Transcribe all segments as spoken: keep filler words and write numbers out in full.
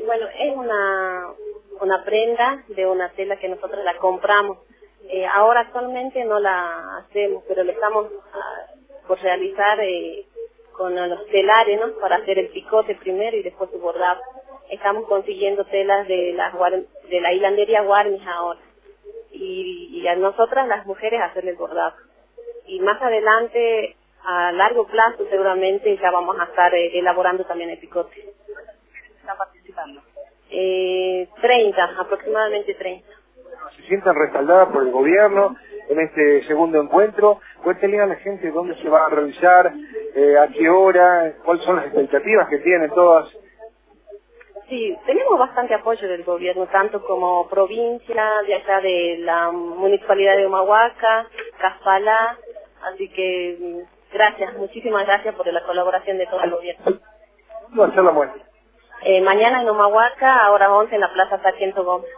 bueno, es una, una prenda de una tela que nosotros la compramos. Eh, ahora actualmente no la hacemos, pero le estamos ah, por realizar eh, con los telares, ¿no? Para hacer el picote primero y después su bordado. Estamos consiguiendo telas de la, de la hilandería Guarnis ahora. Y, y a nosotras, las mujeres, hacer el bordado. Y más adelante, a largo plazo, seguramente ya vamos a estar eh, elaborando también el picote. ¿Están participando? Eh, treinta, aproximadamente treinta. Se sientan respaldadas por el gobierno en este segundo encuentro. Cuéntenle a la gente dónde se va a realizar, eh, a qué hora, cuáles son las expectativas que tienen todas. Sí, tenemos bastante apoyo del gobierno, tanto como provincia, de allá de la municipalidad de Humahuaca, Caspalá, así que gracias, muchísimas gracias por la colaboración de todo el gobierno. ¿Cuándo va a ser la muestra? Eh, mañana en Humahuaca, ahora once en la Plaza Sargento Gómez.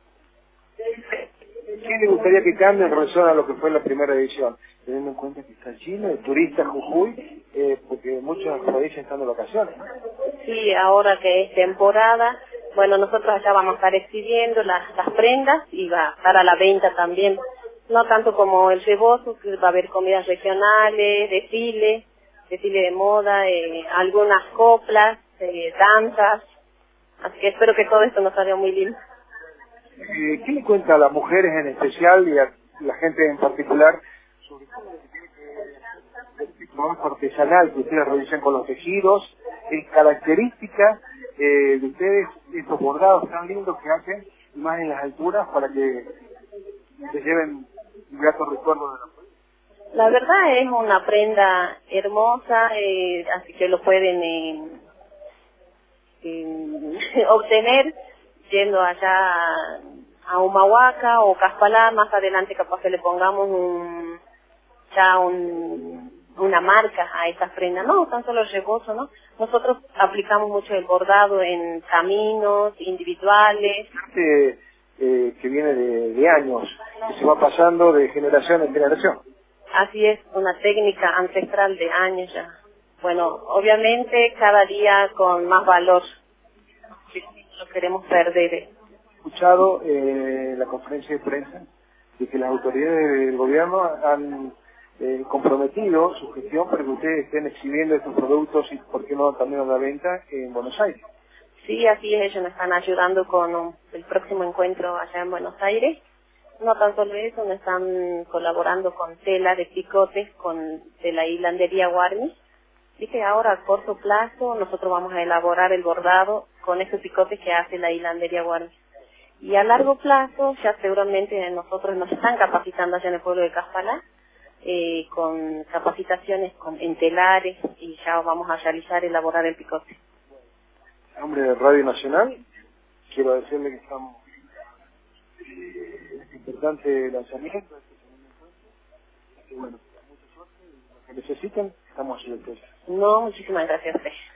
¿Qué le gustaría que cambie en relación a lo que fue la primera edición? Teniendo en cuenta que está lleno de turistas Jujuy, eh, porque muchas provincias están de vacaciones, ¿no? Sí, ahora que es temporada, bueno, nosotros allá vamos a estar exhibiendo las, las prendas y va a estar a la venta también. No tanto como el rebozo, que va a haber comidas regionales, desfiles, desfile de moda, eh, algunas coplas, eh, danzas. Así que espero que todo esto nos salga muy lindo. Eh, ¿Qué le cuenta a las mujeres en especial y a la gente en particular sobre todo lo que tiene que ver el trabajo artesanal que ustedes realizan con los tejidos, es característica eh, de ustedes estos bordados tan lindos que hacen, y más en las alturas, para que se lleven un grato recuerdo de la provincia? La verdad es una prenda hermosa, eh, así que lo pueden eh, eh, obtener yendo allá a Humahuaca o Caspalá. Más adelante capaz que le pongamos un, ya un, una marca a estas prendas, no tan solo el rebozo, ¿no? Nosotros aplicamos mucho el bordado en caminos individuales. Arte eh, que viene de, de años, que se va pasando de generación en generación. Así es, una técnica ancestral de años ya. Bueno, obviamente cada día con más valor. No lo queremos perder. He escuchado eh, la conferencia de prensa de que las autoridades del gobierno han eh, comprometido su gestión para que ustedes estén exhibiendo estos productos y, por qué no, también a la venta en Buenos Aires. Sí, así es, ellos nos están ayudando con um, el próximo encuentro allá en Buenos Aires. No tan solo eso, nos están colaborando con tela de picotes, con de la hilandería Guarnis. Así que ahora a corto plazo nosotros vamos a elaborar el bordado con esos picotes que hace la hilandería Guarnis. Y a largo plazo ya seguramente nosotros nos están capacitando allá en el pueblo de Caspalá, eh, con capacitaciones con, en telares, y ya vamos a realizar, elaborar el picote. En nombre de Radio Nacional, quiero decirle que estamos eh, en este importante lanzamiento de este segundo encuentro. Y bueno, mucha suerte, y lo que necesiten, estamos a su disposición. No, muchísimas gracias a usted.